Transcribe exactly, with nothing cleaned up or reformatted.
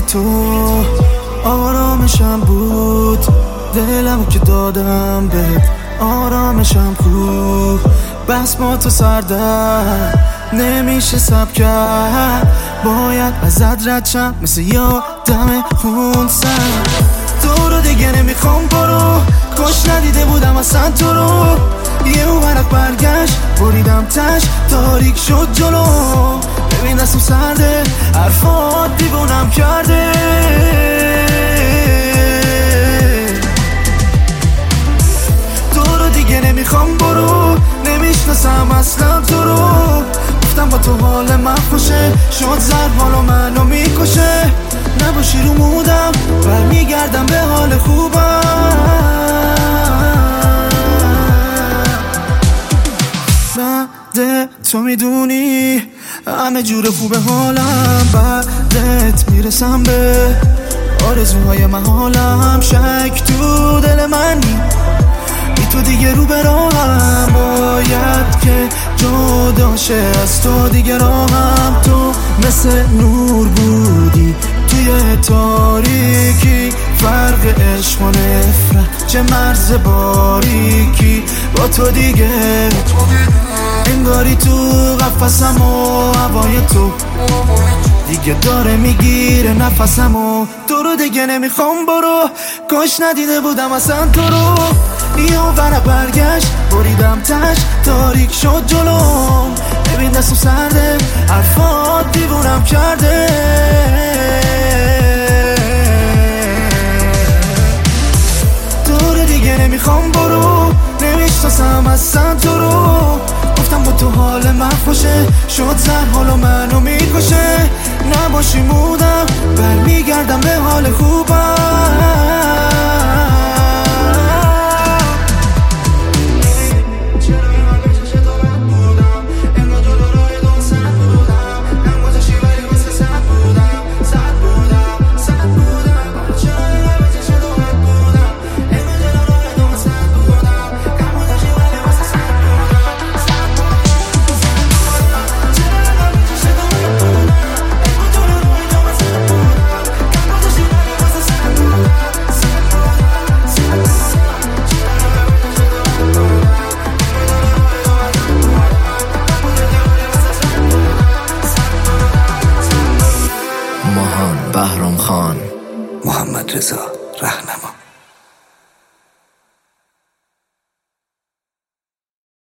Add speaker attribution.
Speaker 1: تو آرامشم بود، دلم که دادم بهت آرامشم خوب. بس با تو سردر نمیشه سب کرد، باید ازت رد شم مثل یادم خون سر. تو رو دیگه نمیخوام برو، کاش ندیده بودم اصلا تو رو. یه ورق برگشت بریدم تش، تاریک شد جلو. ببین دستم سرده، حرفات دیوونم کرده. تو رو دیگه نمیخوام برو، نمیشناسم اصلا تو رو. گفتم با تو حال من خوشه، شد زر حالو منو میکشه. نباشی رو مودم برمیگردم به حال خوبم. بعد تو میدونی همه جور خوبه حالم، بعدت میرسم به آرزوهای محالم. شک تو دل منی، بی تو دیگه رو به راهم، باید که جدا شه از تو دیگه راهم. تو مثل نور بودی توی تاریکی، فرق عشق و نفرت چه مرز باریکی. با تو دیگه انگاری تو قفسم و هوای تو دیگه داره میگیره نفسم. و تو رو دیگه نمیخوام برو، کاش ندیده بودم اصلا تو رو. یه ورق برگشت بریدم تش، تاریک شد جلو. ببین دستم سرده، حرفات دیوونم کرده. تو رو دیگه نمیخوام برو، نمیشناسم اصلا تو رو. گفتم با تو حال من خوشه، شد زر حالو منو میکشه. نباشی مودم برمیگردم به حال خوبم.
Speaker 2: بهرام خان،
Speaker 3: محمد رضا رهنما.